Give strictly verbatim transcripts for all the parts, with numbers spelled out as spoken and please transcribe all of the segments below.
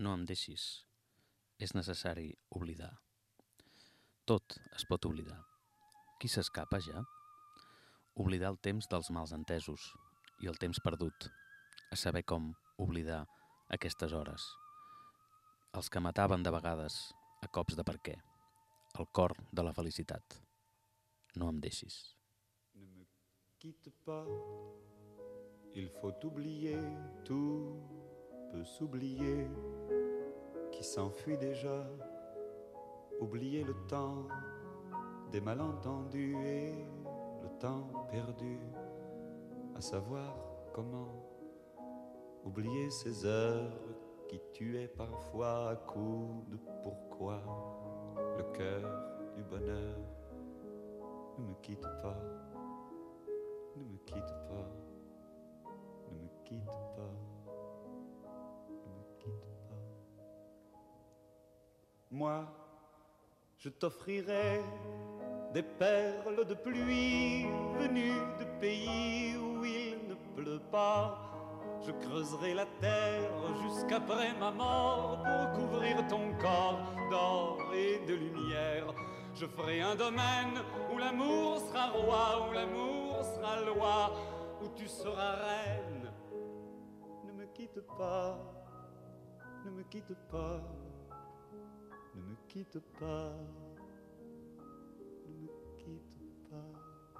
No em deixis. És necessari oblidar. Tot es pot oblidar. Qui s'escapa ja? Oblidar el temps dels mals entesos i el temps perdut, a saber com oblidar aquestes hores. Els que mataven de vegades a cops de per què. El cor de la felicitat. No em deixis. Ne me quitte pas, il faut oublier, tout peut s'oublier, qui s'enfuit déjà, oublier le temps des malentendus et le temps perdu, à savoir comment oublier ces heures qui tuaient parfois à coups de pourquoi le cœur du bonheur. Ne me quitte pas, ne me quitte pas, ne me quitte pas, ne me quitte pas. Moi, je t'offrirai des perles de pluie venues de pays où il ne pleut pas. Je creuserai la terre jusqu'après ma mort pour couvrir ton corps d'or et de lumière. Je ferai un domaine où l'amour sera roi, où l'amour sera loi, où tu seras reine. Ne me quitte pas, ne me quitte pas, ne me quitte pas, ne me quitte pas.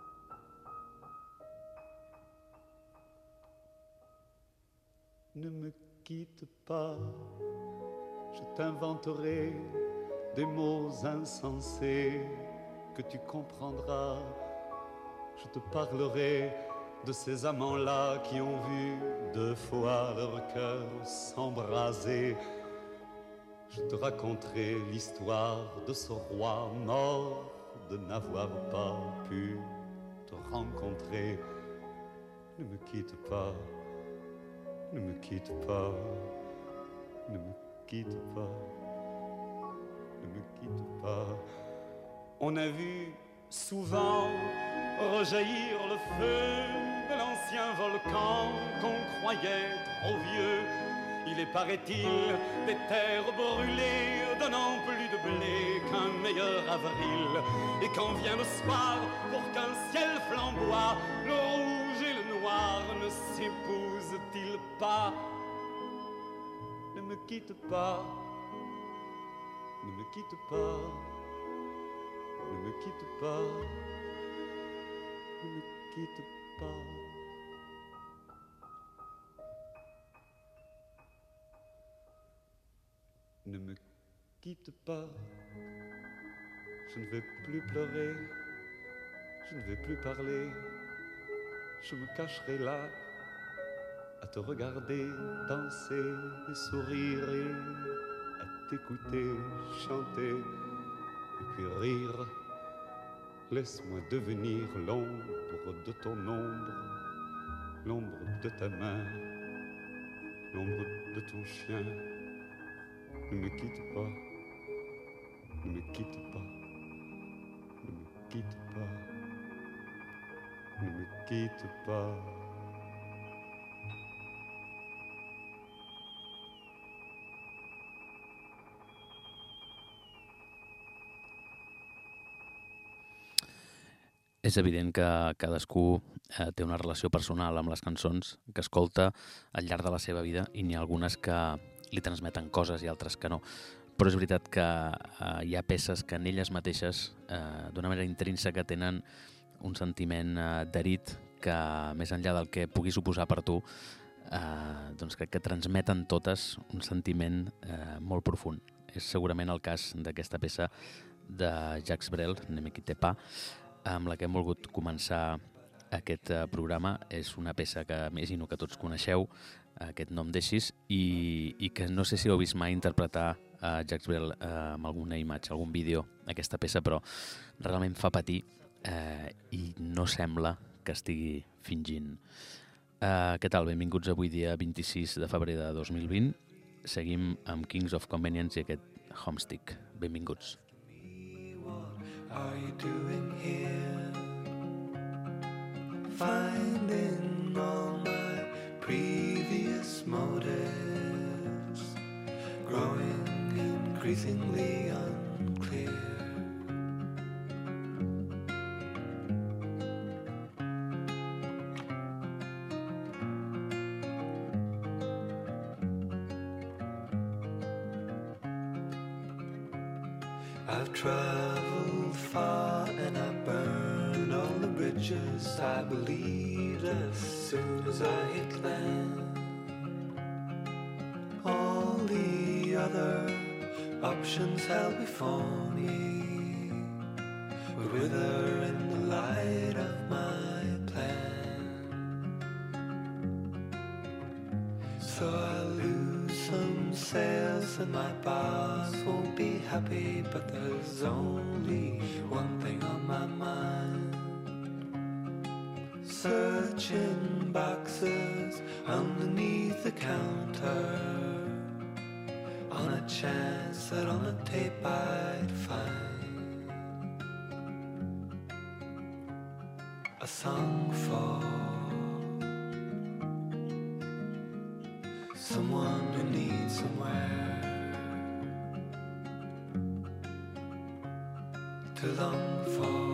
Ne me quitte pas, je t'inventerai des mots insensés que tu comprendras. Je te parlerai de ces amants-là qui ont vu deux fois leur cœur s'embraser. Je te raconterai l'histoire de ce roi mort de n'avoir pas pu te rencontrer. Ne me quitte pas, ne me quitte pas, ne me quitte pas. Ne me quitte pas. On a vu souvent rejaillir le feu de l'ancien volcan qu'on croyait trop vieux. Il est, paraît-il, des terres brûlées donnant plus de blé qu'un meilleur avril. Et quand vient le soir, pour qu'un ciel flamboie, le rouge et le noir ne s'épousent-ils pas? Ne me quitte pas. Ne me quitte pas, ne me quitte pas, ne me quitte pas. Ne me quitte pas, je ne vais plus pleurer, je ne vais plus parler, je me cacherai là à te regarder danser et sourire et t'écouter chanter et puis rire. Laisse-moi devenir l'ombre de ton ombre, l'ombre de ta main, l'ombre de ton chien. Ne me quitte pas, ne me quitte pas, ne me quitte pas, ne me quitte pas. És evident que cadascú eh, té una relació personal amb les cançons que escolta al llarg de la seva vida i n'hi ha algunes que li transmeten coses i altres que no. Però és veritat que eh, hi ha peces que en elles mateixes, eh, d'una manera intrínseca, tenen un sentiment eh, d'erit que, més enllà del que pugui suposar per tu, eh, doncs crec que transmeten totes un sentiment eh, molt profund. És segurament el cas d'aquesta peça de Jacques Brel, Ne me quitte pas, amb la que hem volgut començar aquest programa. És una peça que imagino que tots coneixeu, aquest No em deixis, i, i que no sé si heu vist mai interpretar a Jacques Brel eh, amb alguna imatge, algun vídeo, aquesta peça, però realment fa patir eh, i no sembla que estigui fingint. Eh, què tal? Benvinguts avui dia vint-i-sis de febrer de dos mil vint. Seguim amb Kings of Convenience i aquest Homestick. Benvinguts. Are you doing here? Finding all my previous motives, growing increasingly unclear. I've traveled far and I burned all the bridges I believed as soon as I hit land. All the other options held before me would wither in the light of my plan. So I lose some sails and my boss won't be happy, but there's only one thing on my mind. Searching boxes underneath the counter on a chance that on the tape I'd find a song for someone who needs somewhere to long for.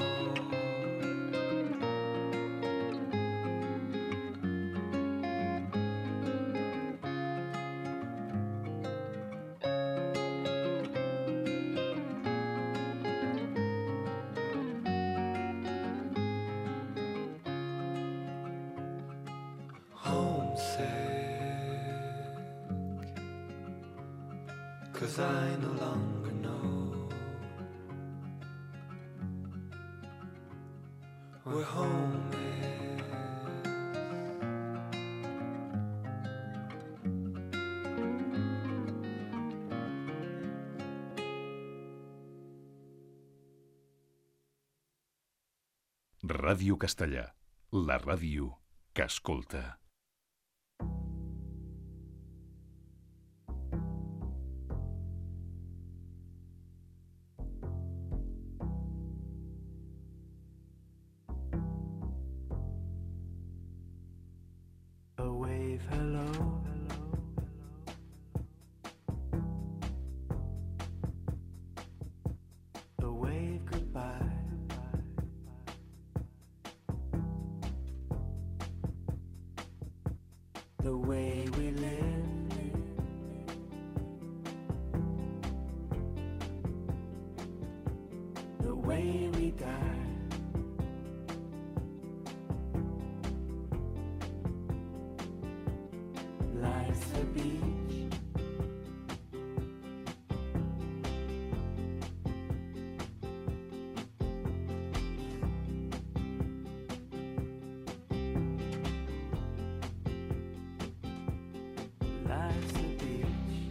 Cause I no longer know where home is. Ràdio Castellà, la ràdio que escolta. The way we live, the way we die, life's a beach, life's a beach.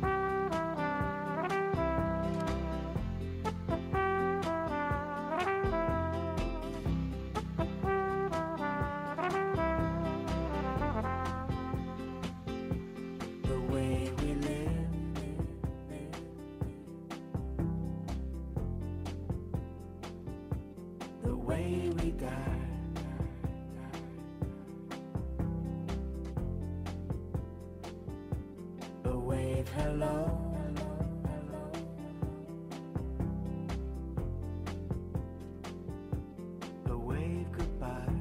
The way we live, the way we die, a wave hello, a wave goodbye,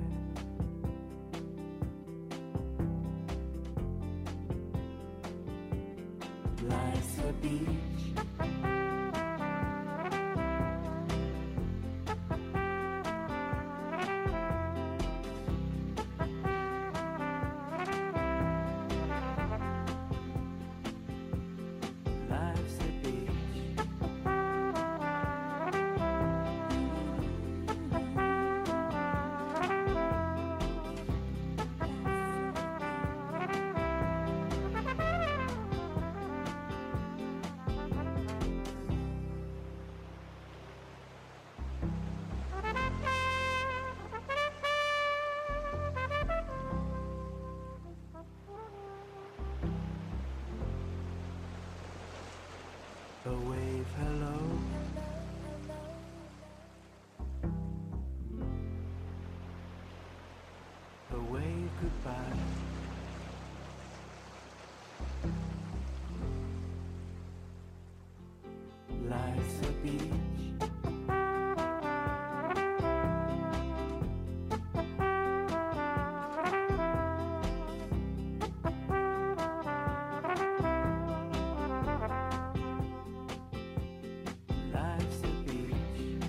life's a beach. Life's a beach. A wave hello, a wave goodbye, Life's a beach. Life's a beach.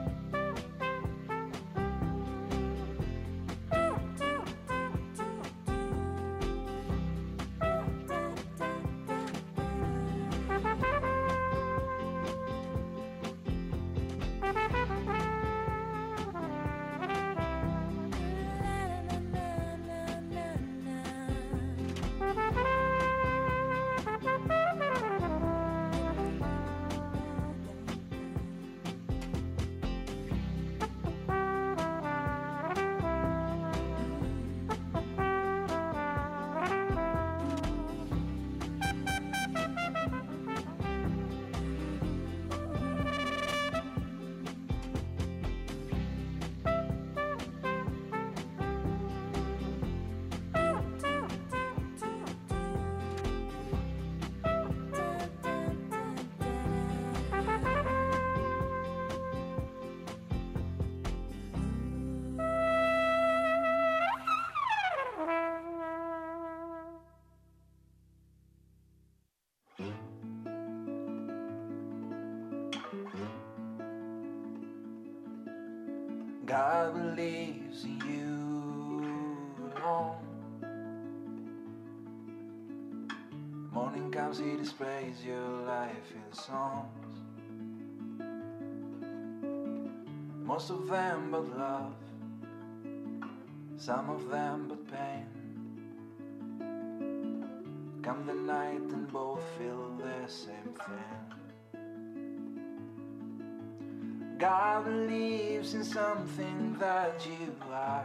God believes in you alone. Morning comes, he displays your life in songs. Most of them but love, some of them but pain. Come the night and both feel the same thing. God believes in something that you are.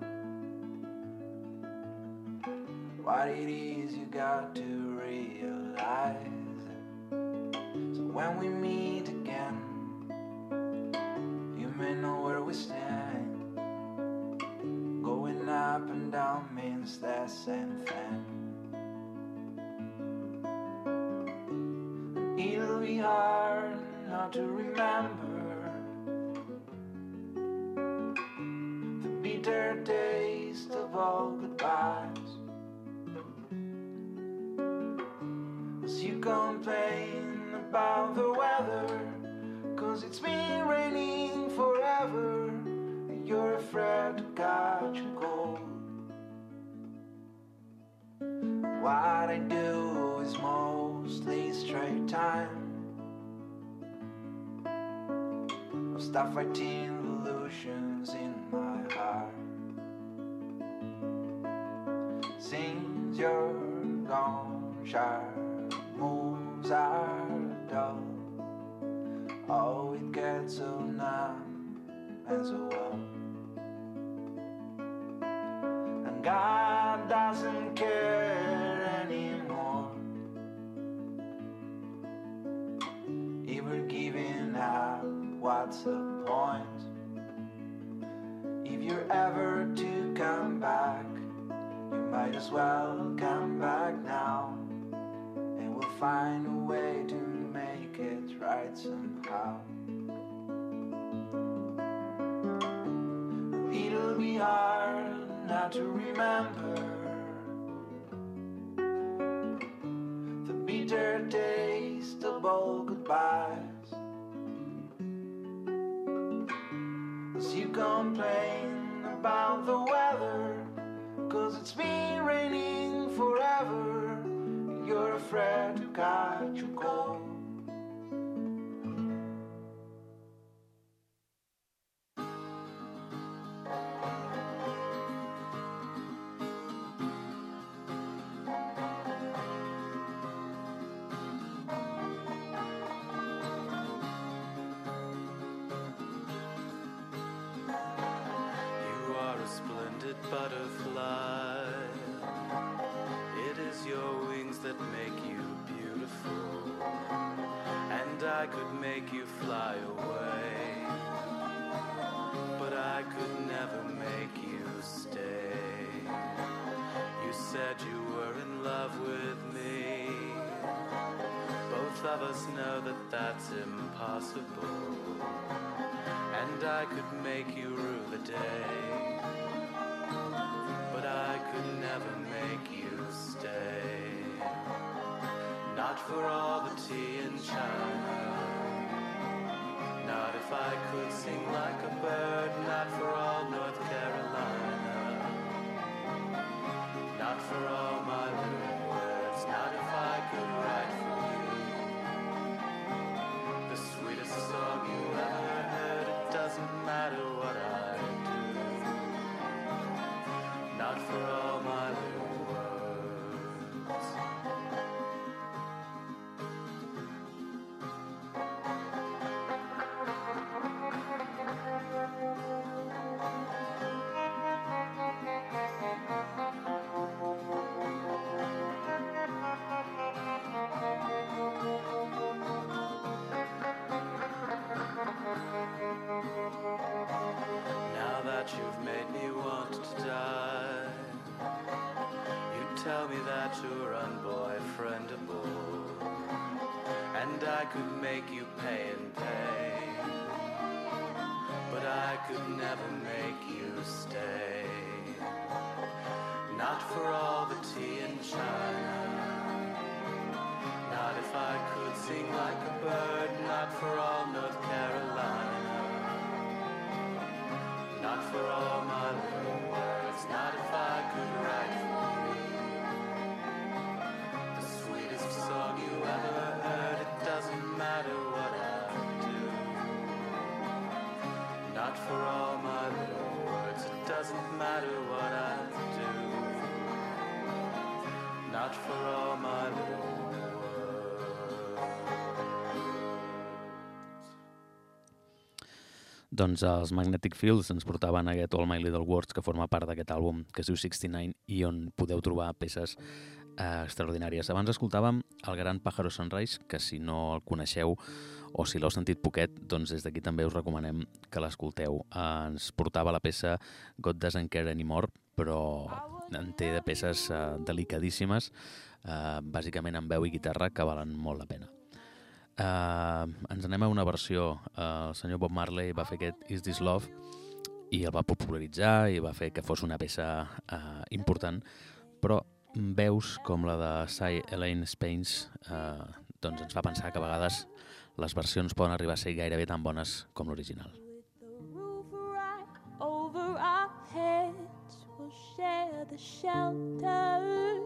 What it is you got to realize. So when we meet again, you may know where we stand. Going up and down means the same thing. And it'll be hard not to remember bitter taste of all goodbyes. As you complain about the weather, cause it's been raining forever, and you're afraid to catch a cold. What I do is mostly straight time. I'll stop fighting illusions in my heart. Since you're gone, sharp moves are dull. Oh, it gets so numb and so well. And God doesn't care anymore. If we're giving up, what's the point? If you're ever to come back, you might as well come back now, and we'll find a way to make it right somehow. It'll be hard not to remember the bitter taste of all goodbyes. As you complain about the weather, cause it's been raining forever, and you're afraid to catch a cold. Butterfly, it is your wings that make you beautiful, and I could make you fly away, but I could never make you stay. You said you were in love with me, both both of us know that that's impossible. And I could make you rue the day, but I could never make you stay. Not for all the tea in China, not if I could sing like a bird, not for all North Carolina, not for all my little words, not if I could write for you the sweetest song you ever heard. It doesn't matter what I do, not for all my little words. Now that you've made me want to die, you tell me that you're unboyfriendable, and I could make you pay and pay, but I could never make you stay. Not for all the tea in China, not if I could sing like a bird, not for all North Carolina, not for all my little words, not if I could write for you the sweetest song you ever heard. It doesn't matter what I do, not for all my little words. It doesn't matter what I do, not for all my little words. Doncs els Magnetic Fields ens portaven aquest All My Little Words, que forma part d'aquest àlbum que es diu seixanta-nou i on podeu trobar peces eh, extraordinàries. Abans escoltàvem el gran Pájaro Sunrise, que si no el coneixeu o si l'heu sentit poquet, doncs des d'aquí també us recomanem que l'escolteu. Eh, ens portava la peça God Doesn't Care Anymore, però en té de peces eh, delicadíssimes, eh, bàsicament amb veu i guitarra, que valen molt la pena. Uh, ens anem a una versió. Uh, el senyor Bob Marley va fer aquest Is This Love i el va popularitzar i va fer que fos una peça uh, important, però veus com la de Cy Elaine Spains uh, doncs ens fa pensar que a vegades les versions poden arribar a ser gairebé tan bones com l'original. Over our heads we'll share the shelter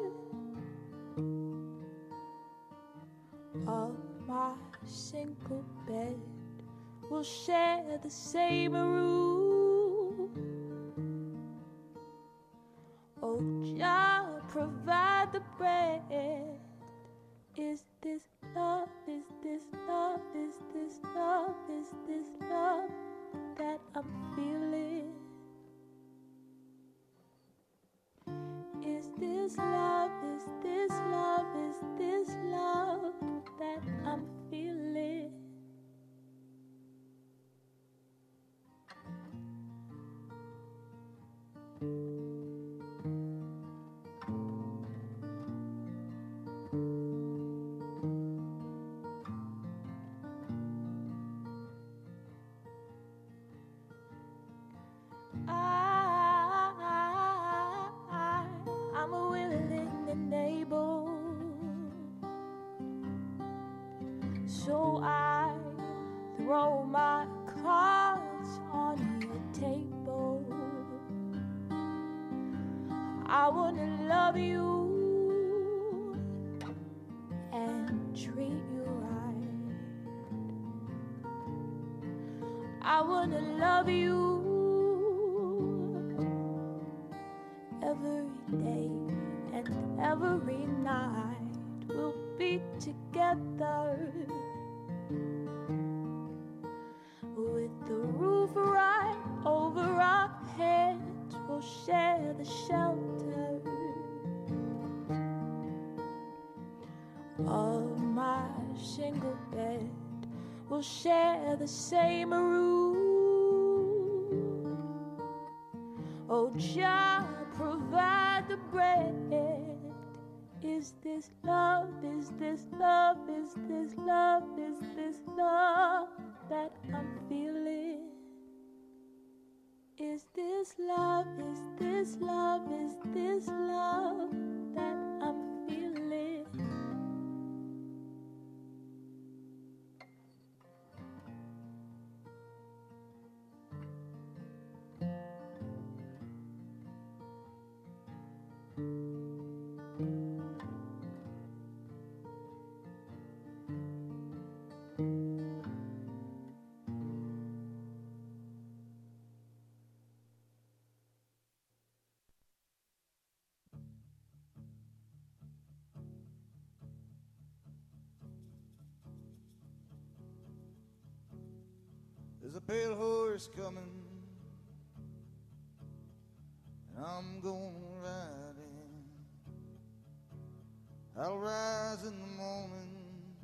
of my single bed. We'll share the same room. Oh, Jah, provide the bread. Is this love? Is this love? Is this love? Is this love that I'm feeling? Is this love? Is this love? Is this love that I'm feeling? So I throw my cards on your table. I wanna love you and treat you right. I wanna love you every day and every night. We'll be together with the roof right over our heads. We'll share the shelter of my single bed. We'll share the same room. Oh, Jah, provide the bread. Is this love, is this love, is this love, is this love that I'm feeling? Is this love, is this love, is this love that I'm feeling? There's a pale horse coming, and I'm gonna ride in. I'll rise in the morning,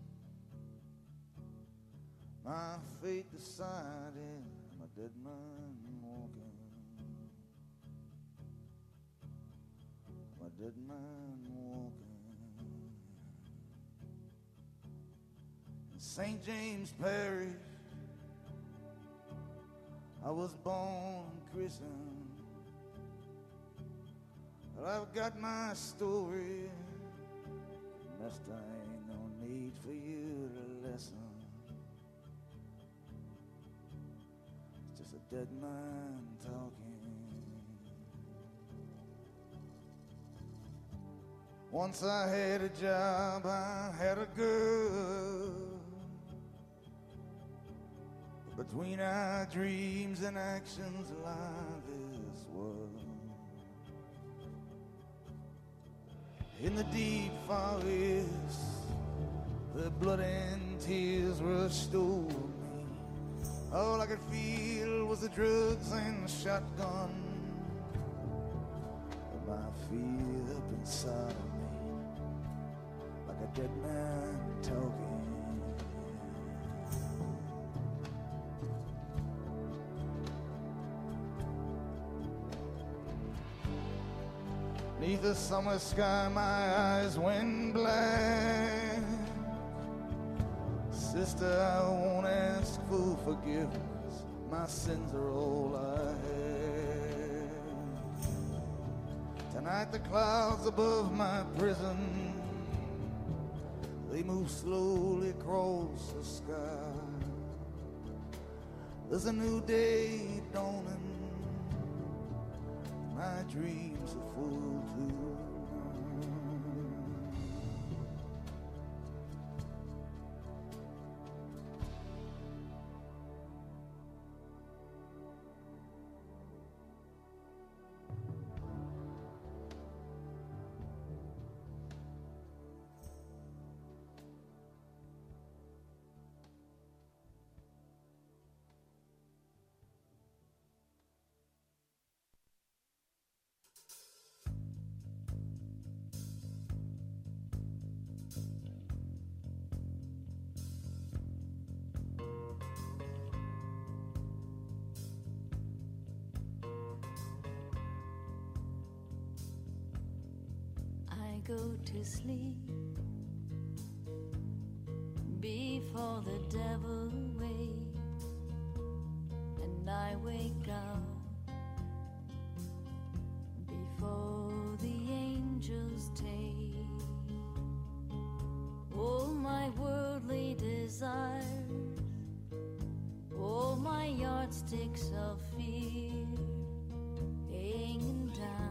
my fate decided, I'm a dead man walking. I'm a dead man walking. In Saint James Parish, I was born and christened, but I've got my story. Mister, ain't no need for you to listen. It's just a dead man talking. Once I had a job, I had a girl. Between our dreams and actions lie this world. In the deep forest, the blood and tears rushed over me. All I could feel was the drugs and the shotgun. And my fear up inside of me, like a dead man talking. Neath the summer sky, my eyes went black. Sister, I won't ask for forgiveness. My sins are all I have. Tonight the clouds above my prison, they move slowly across the sky. There's a new day dawning. My dreams are full too. Go to sleep before the devil wakes, and I wake up before the angels take all my worldly desires, all my yardsticks of fear hanging down.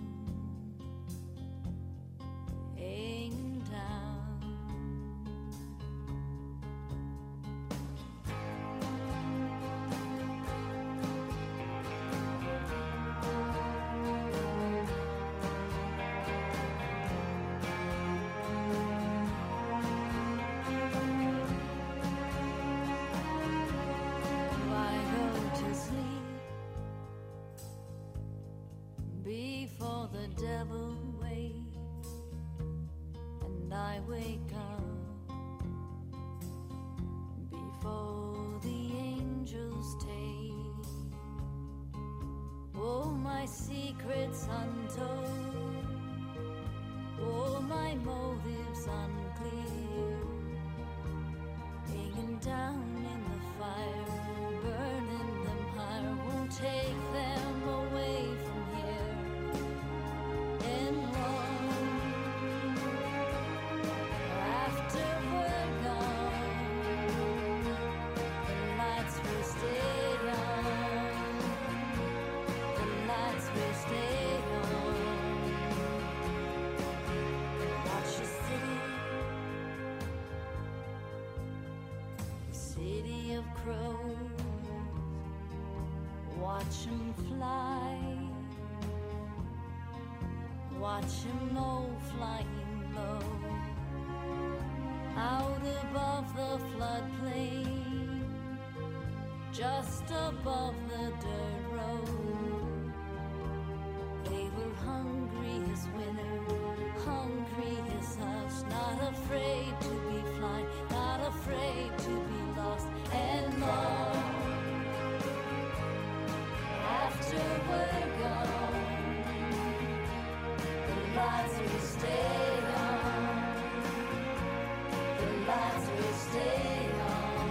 Devil waits, and I wake up before the angels take all my secrets untold, Oh, my motives unclear, hanging down in the fire, burning them higher, won't take them away from here. And long after we're gone, the lights will stay on, the lights will stay on. Watch the city, the city of crows, watch 'em fly, watch 'em all flying low, out above the floodplain, just above the dirt road. They were hungry as winter, hungry as us, not afraid to be flying, not afraid to be lost. And long after we're gone, the lights will stay on, the lights will stay on.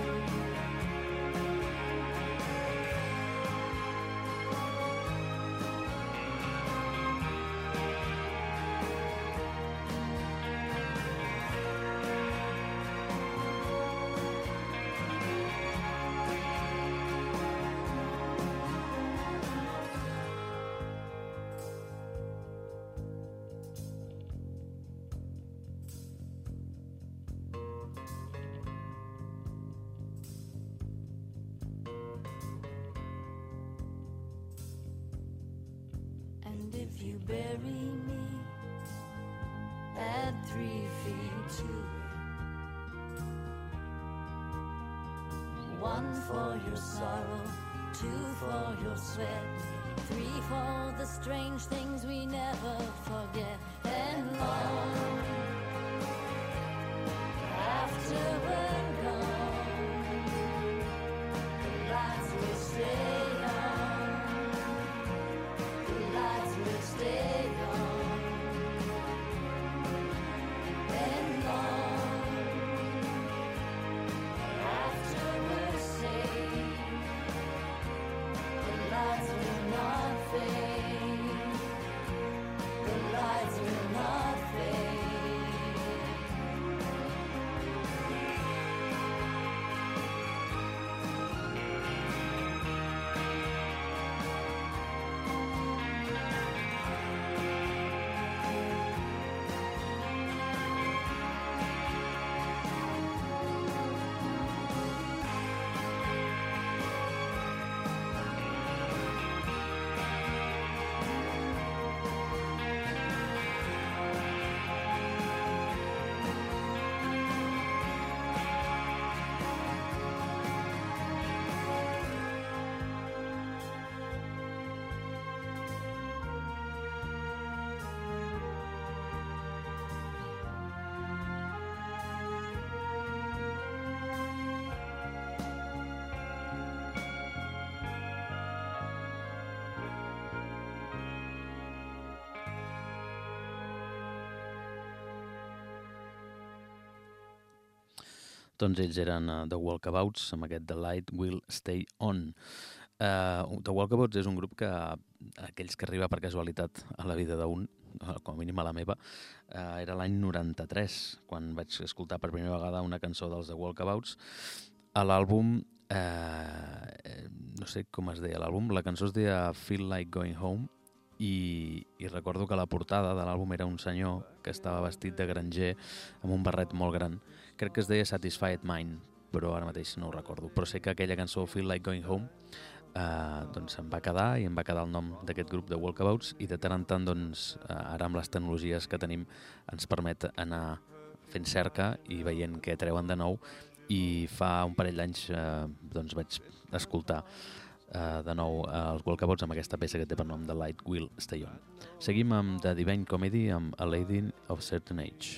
And if you bury me at three feet two, one for your sorrow, two for your sweat, three for the strange things we never forget. And long after we're gone, the lights will stay on, the lights will stay on. And long after we're saved, the lights will not fade, the lights will not fade. Doncs ells eren uh, The Walkabouts, amb aquest The Light Will Stay On. Uh, The Walkabouts és un grup que, aquells que arriba per casualitat a la vida d'un, com a mínim a la meva, uh, era l'any noranta-tres, quan vaig escoltar per primera vegada una cançó dels The Walkabouts. A l'àlbum, uh, no sé com es deia l'àlbum, la cançó es deia Feel Like Going Home, i, i recordo que la portada de l'àlbum era un senyor que estava vestit de granger amb un barret molt gran. Crec que es deia Satisfied Mind, però ara mateix no ho recordo. Però sé que aquella cançó, Feel Like Going Home, eh, doncs em va quedar i em va quedar el nom d'aquest grup de Walkabouts, i de tant en tant, doncs, ara amb les tecnologies que tenim ens permet anar fent cerca i veient què treuen de nou, i fa un parell d'anys eh, doncs vaig escoltar eh, de nou els Walkabouts amb aquesta peça que té per nom The Light Will Stay On. Seguim amb The Divine Comedy amb A Lady of Certain Age.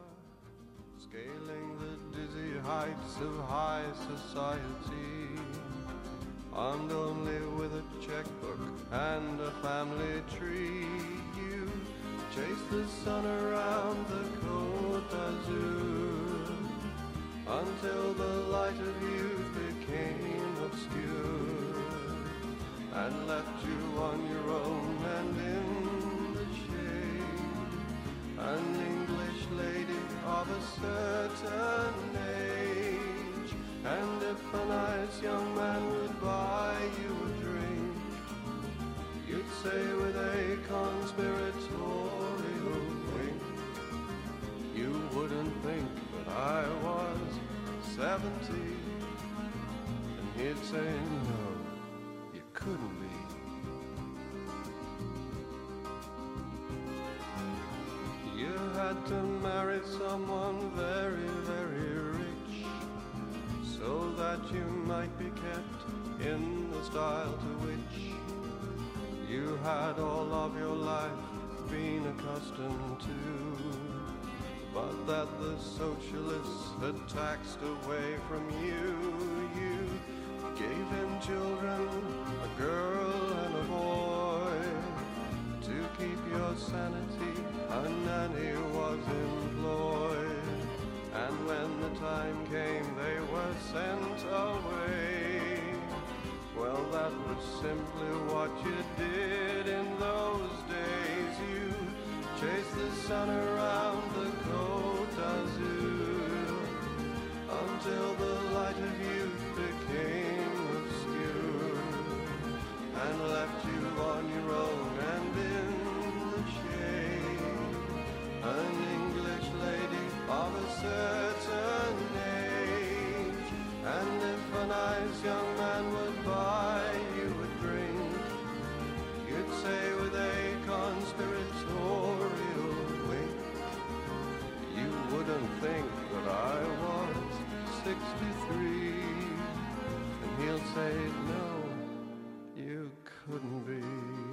Scaling the dizzy heights of high society, armed only with a checkbook and a family tree, you chase the sun around the Côte d'Azur, until the light of youth became obscure, and left you on your own and in the shade, an English lady of a certain age. And if a nice young man would buy you a drink, you'd say with a conspiratorial wink, you wouldn't think that I was seventy, and he'd say, no, you couldn't be. You had to marry someone very, very rich, so that you might be kept in the style to which you had all of your life been accustomed to, but that the socialists had taxed away from you. You gave him children, a girl and a boy. To keep your sanity, a nanny was employed, and when the time came they were sent away. Well, that was simply what you did in those days. You chased the sun around the Côte d'Azur, until the light of youth became obscure, and left you on your own and in the shade, an English lady of a certain age. And if a nice young man would buy you a drink, you'd say with a conspiratorial wink, you wouldn't think that I was sixty-three, and he'll say, no, you couldn't be.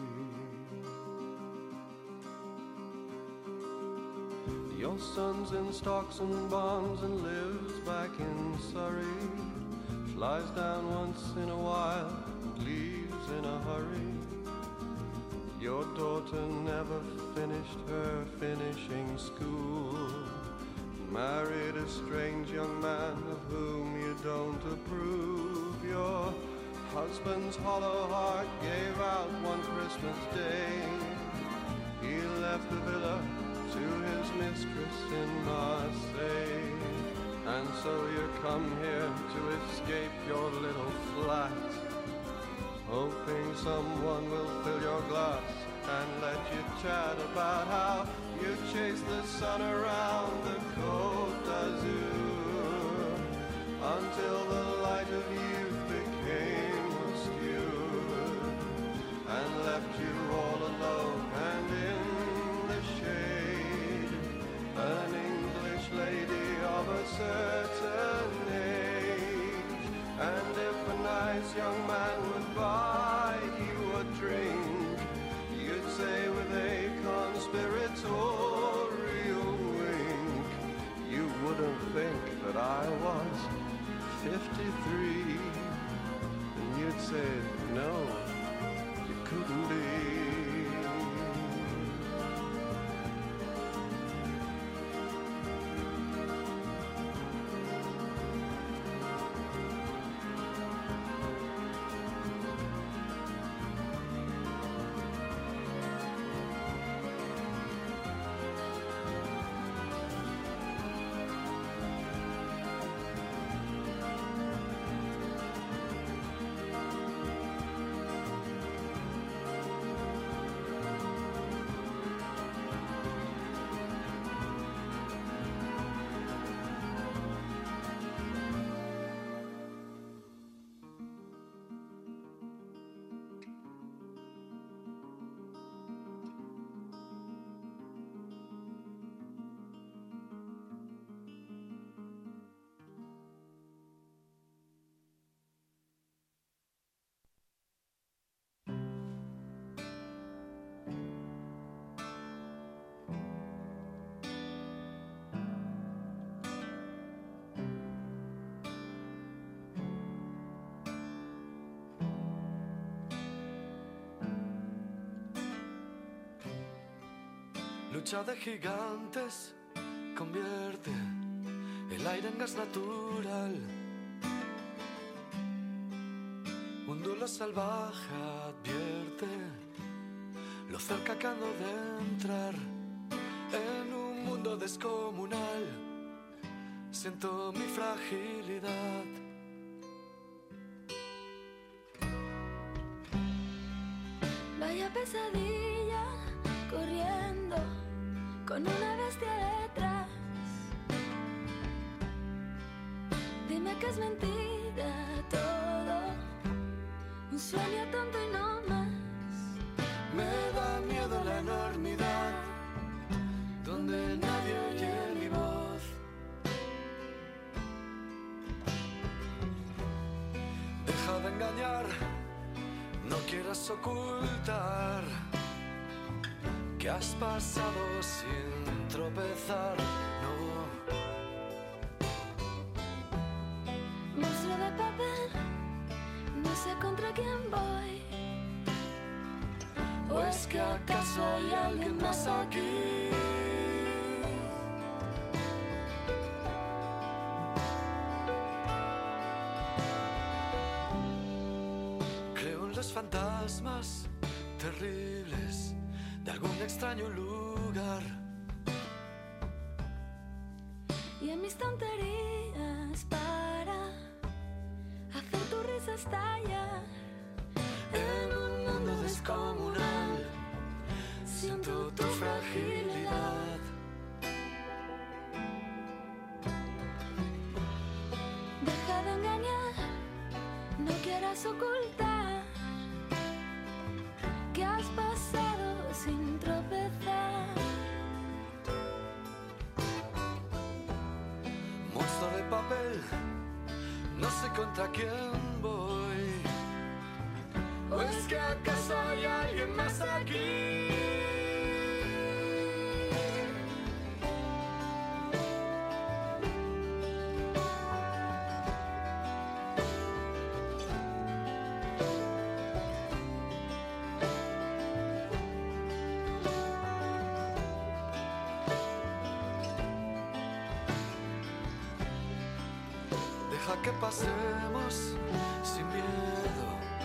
Your son's in stocks and bonds and lives back in Surrey, flies down once in a while and leaves in a hurry. Your daughter never finished her finishing school, married a strange young man of whom you don't approve. Your husband's hollow heart gave out one Christmas day. He left the villa to his mistress in Marseille, and so you come here to escape your little flat, hoping someone will fill your glass and let you chat about how you chased the sun around the Côte d'Azur, until the light of youth became obscure, and left you all alone and in the shade, an English lady of a certain age. And if a nice young man would buy you a drink, you'd say with a conspiratorial wink, you wouldn't think that I was fifty-three, and you'd say, no, you couldn't be. Lucha de gigantes convierte el aire en gas natural. Un duelo salvaje advierte lo cerca que ando de entrar en un mundo descomunal. Siento mi fragilidad. Vaya pesadilla corriendo con una bestia detrás. Dime que es mentira todo, un sueño tonto y no más. Me da miedo la enormidad, donde nadie oye mi voz. Deja de engañar, no quieras ocultar que has pasado sin tropezar, no. Monstruo de papel, no sé contra quién voy. ¿O es que acaso hay alguien más aquí? Creo en los fantasmas terribles de algún extraño lugar. Y en mis tonterías para hacer tu risa estallar. En un mundo descomunal siento tu fragilidad. Deja de engañar, no quieras ocultar que has pasado sin tropezar. Monstruo de papel, no sé contra quién voy. ¿O es que acaso hay alguien más aquí? Deja que pasemos sin miedo.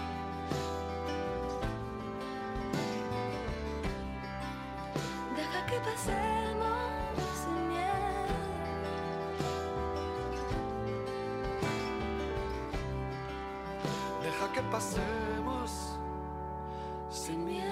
Deja que pasemos sin miedo. Deja que pasemos sin miedo.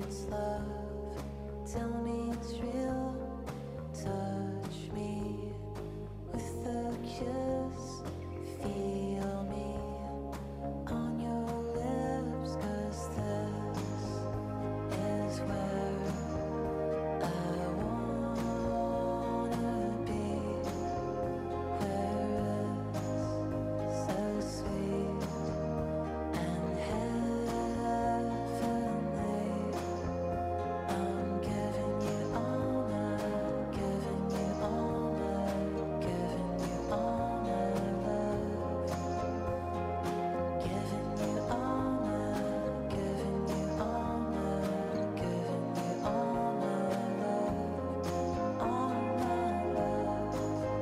it's love. Tell me it's real. Touch me with a kiss. Feel me on your lips, 'cause this is where I wanna be, where it's so sweet and heavenly. I'm giving you all my, giving you all my, giving you all my love. Giving you all my, giving you all my, giving you all my love, all my love.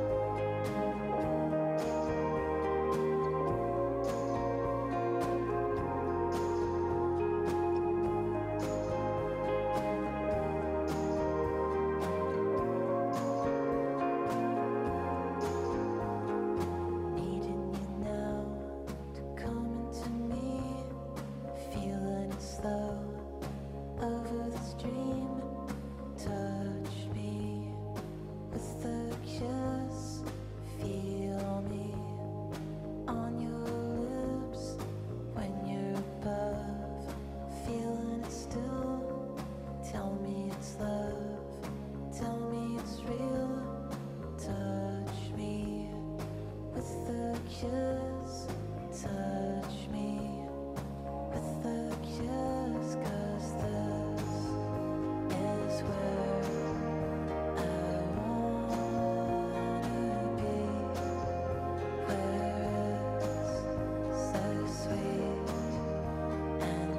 Needing you now to come into me, feeling as though over the stream. Touch me with a kiss, feel me on your lips when you're above, feeling it still. Tell me it's love, tell me it's real. Touch me with a kiss, touch me with a kiss, 'cause this is where I wanna be, where it's so sweet and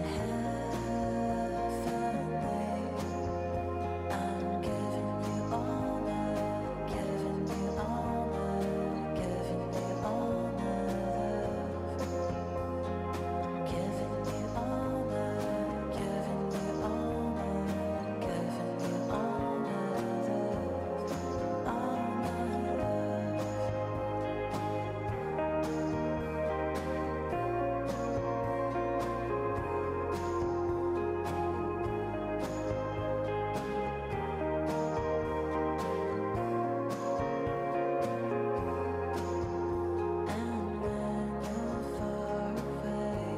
heavenly. I'm giving you all my, giving you all my, giving you all my love. Giving you all my, giving you all my, giving you all my love, all my love. And when you're far away,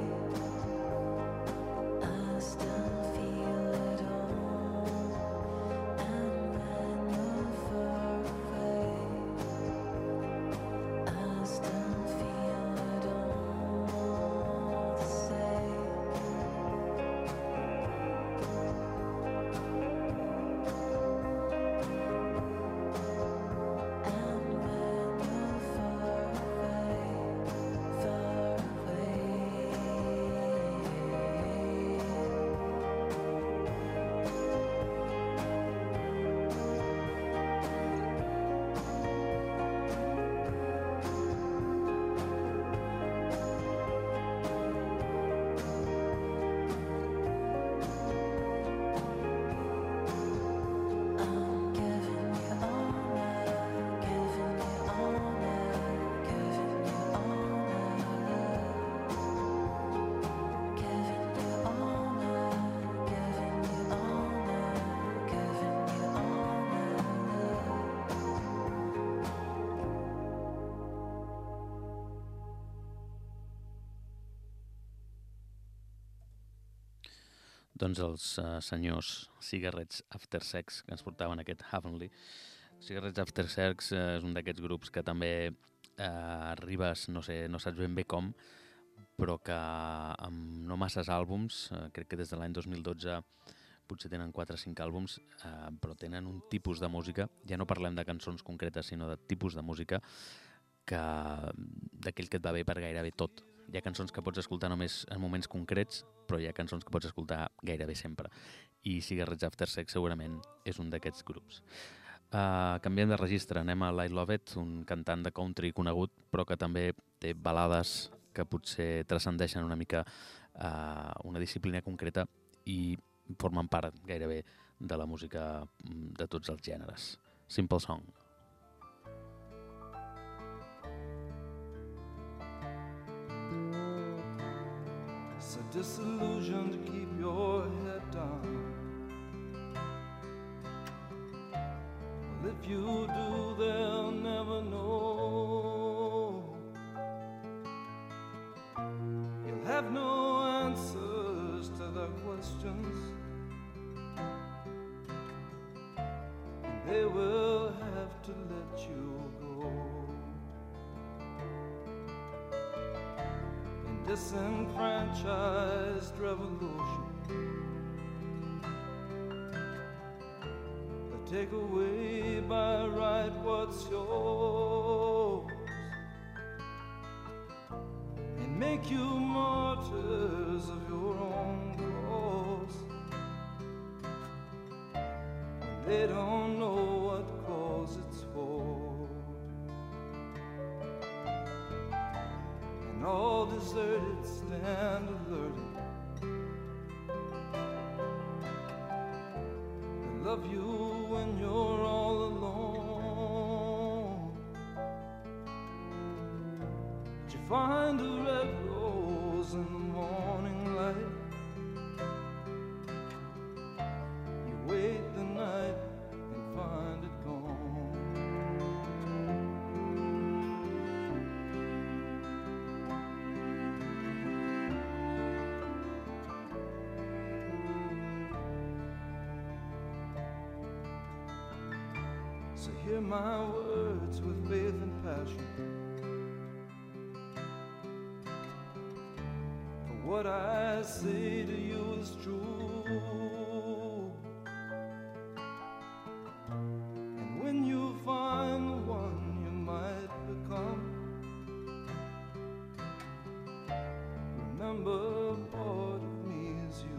I still feel it all. And when you're far away, I still feel it all the same. And when you're far away, far away. I'm giving you all my, giving you all my, giving you all my love. Giving you all my, giving you all my, giving you all my Doncs els uh, senyors Cigarettes After Sex que ens portaven aquest Heavenly. Cigarettes After Sex uh, és un d'aquests grups que també uh, arribes, no sé, no saps ben bé com, però que amb no masses àlbums, uh, crec que des de l'any dos mil dotze potser tenen quatre o cinc àlbums, uh, però tenen un tipus de música, ja no parlem de cançons concretes, sinó de tipus de música, que d'aquell que et va bé per gairebé tot. Hi ha cançons que pots escoltar només en moments concrets, però hi ha cançons que pots escoltar gairebé sempre. I Cigarettes After Sex segurament és un d'aquests grups. Uh, canviem de registre, anem a Lyle Lovett, un cantant de country conegut, però que també té balades que potser transcendeixen una mica uh, una disciplina concreta i formen part gairebé de la música de tots els gèneres. Simple Song. It's a disillusion to keep your head down. you do, they'll never know. You'll have no answers to their questions, and they will have to let you go. In disenfranchised revolution, take away by right what's yours and make you martyrs of your own cause. When they don't know what cause it's for, and all deserted stand alerted. They love you when you're all alone. Did you find a red rose in the morning light? You wait the night and find it gone. So hear my words with faith and passion, for what I say to you is true. And when you find the one you might become, remember part of me is you.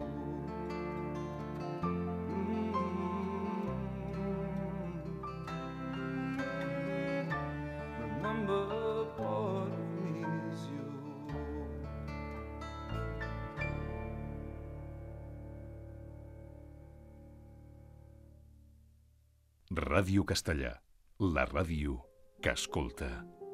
Remember, part of me is you. Ràdio Castellà, la ràdio que escolta.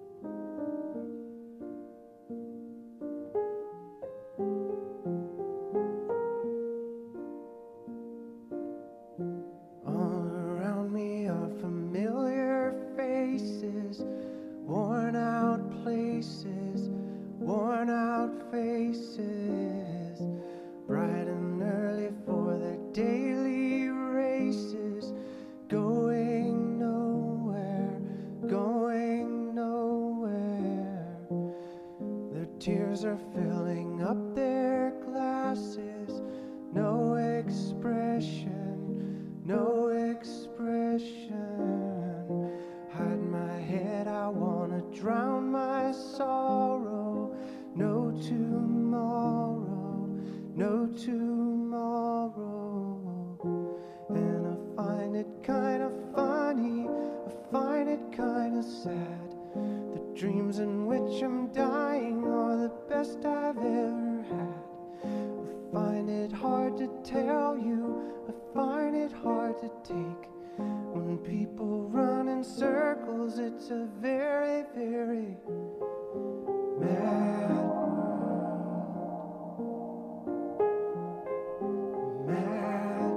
All around me are familiar faces, worn out places, worn out faces, bright and early for their daily races, going nowhere, going nowhere. Their tears are filling up their glasses, no expression, no expression. Hide my head, I wanna drown my sorrow. No tomorrow, no tomorrow. And I find it kind of funny, I find it kind of sad. The dreams in which I'm dying are the best I've ever had. I find it hard to tell you, I find it hard to take. When people run in circles, it's a very, very mad world. Mad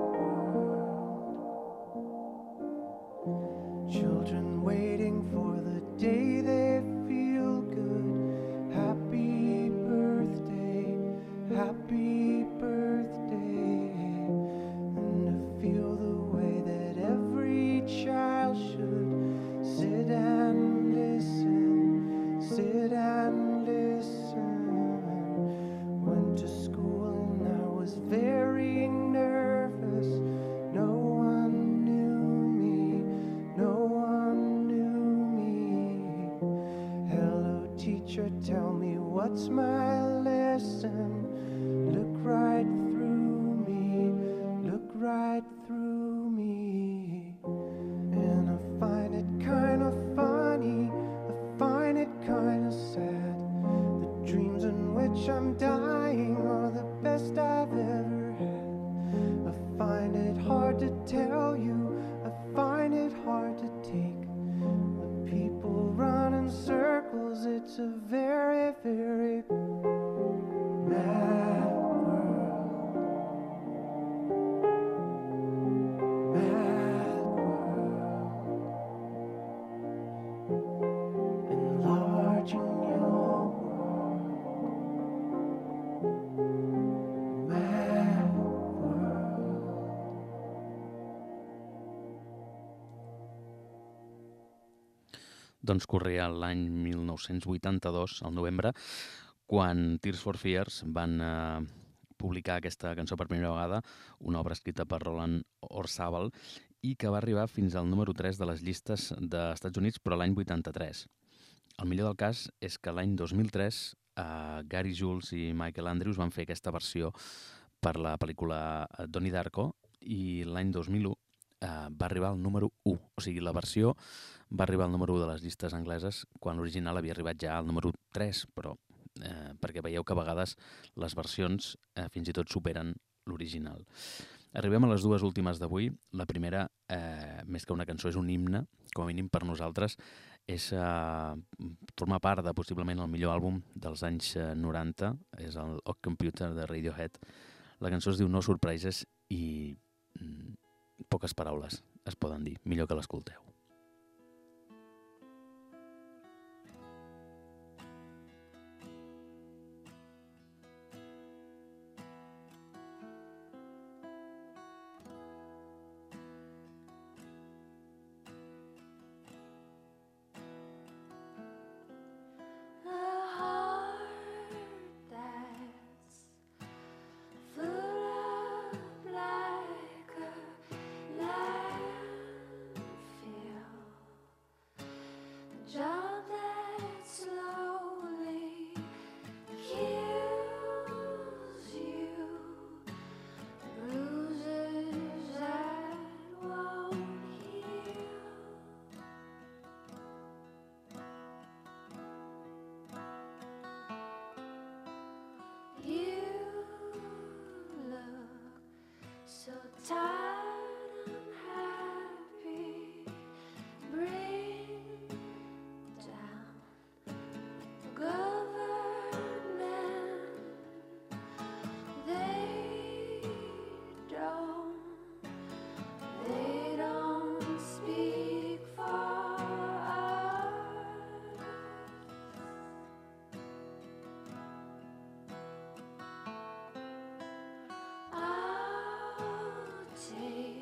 world. Children waiting for the day they feel good. Happy birthday, happy birthday. And to feel the way that every child should sit and listen, sit and listen. Went to school and I was very nervous. No one knew me, no one knew me. Hello teacher, tell me what's my lesson. Look right through me, look right through me. And I find it kind of funny, I find it kind of sad. The dreams in which I'm dying are the best I've ever had. I find it hard to tell you, I find it hard to take. When people run in circles, it's a very, very mad world. Mad world. Doncs corria l'any mil nou-cents vuitanta-dos, al novembre, quan Tears for Fears van eh, publicar aquesta cançó per primera vegada, una obra escrita per Roland Orzabal, i que va arribar fins al número tres de les llistes dels Estats Units, però l'any vuitanta-tres. El millor del cas és que l'any dos mil tres eh, Gary Jules i Michael Andrews van fer aquesta versió per la pel·lícula Donnie Darko, i l'any dos mil u eh, va arribar al número u. O sigui, la versió va arribar al número u de les llistes angleses quan l'original havia arribat ja al número tres, però eh, perquè veieu que a vegades les versions eh, fins i tot superen l'original. Arribem a les dues últimes d'avui. La primera, eh, més que una cançó, és un himne, com a mínim per nosaltres. És eh, formar part de possiblement el millor àlbum dels anys eh, noranta, és el Odd Computer de Radiohead. La cançó es diu No Surprises i mm, poques paraules es poden dir, millor que l'escolteu. Take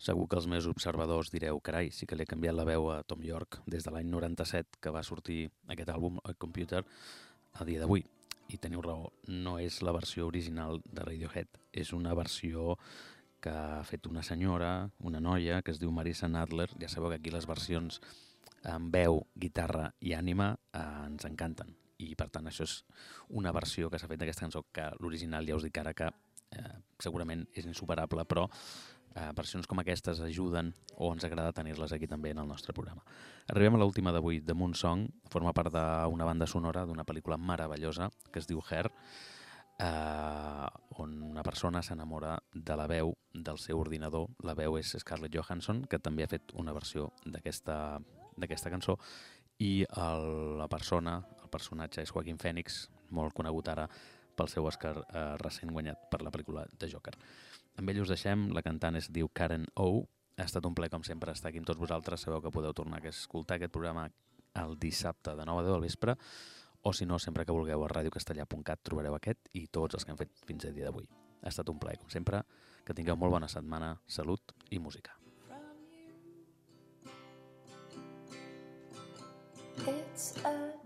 Segur que els meus observadors direu, carai, sí que li ha canviat la veu a Tom York des de l'any noranta-set que va sortir aquest àlbum, a Computer, a dia d'avui. I teniu raó, no és la versió original de Radiohead, és una versió que ha fet una senyora, una noia, que es diu Marissa Nadler. Ja sabeu que aquí les versions amb veu, guitarra i ànima eh, ens encanten. I per tant això és una versió que s'ha fet d'aquesta cançó que l'original ja us dic ara que eh, segurament és insuperable, però eh, versions com aquestes ajuden o ens agrada tenir-les aquí també en el nostre programa. Arribem a l'última d'avui, The Moon Song, forma part d'una banda sonora d'una pel·lícula meravellosa que es diu Her, eh, on una persona s'enamora de la veu del seu ordinador. La veu és Scarlett Johansson, que també ha fet una versió d'aquesta d'aquesta cançó, i el, la persona, el personatge és Joaquin Phoenix, molt conegut ara pel seu Oscar eh, recent guanyat per la pel·lícula de Joker. Amb ell us deixem, la cantant es diu Karen O. Ha estat un plaer, com sempre, estar aquí amb tots vosaltres. Sabeu que podeu tornar a escoltar aquest programa el dissabte de nou a deu del vespre, o si no, sempre que vulgueu a radiocastellà punt cat trobareu aquest i tots els que hem fet fins a dia d'avui. Ha estat un plaer, com sempre, que tingueu molt bona setmana, salut i música. It's a